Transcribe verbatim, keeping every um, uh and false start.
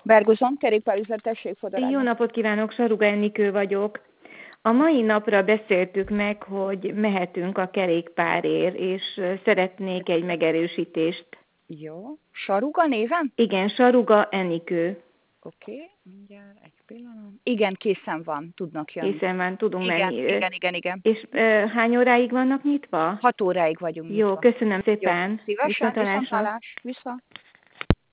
Vergozon, kerékpárüzlet, tessék, Jó Fodarágyon. napot kívánok, Saruga Enikő vagyok. A mai napra beszéltük meg, hogy mehetünk a kerékpárért, és szeretnék egy megerősítést. Jó. Saruga néven? Igen, Saruga Enikő. Oké, okay. Mindjárt egy pillanat. Igen, készen van, tudnak jönni. Készen van, tudunk igen, menni. Igen, igen, igen. És uh, hány óráig vannak nyitva? Hat óráig vagyunk Jó, nyitva. köszönöm szépen. Jó. Szívesen, viszont Viszontlátásra. hallás. Vissza.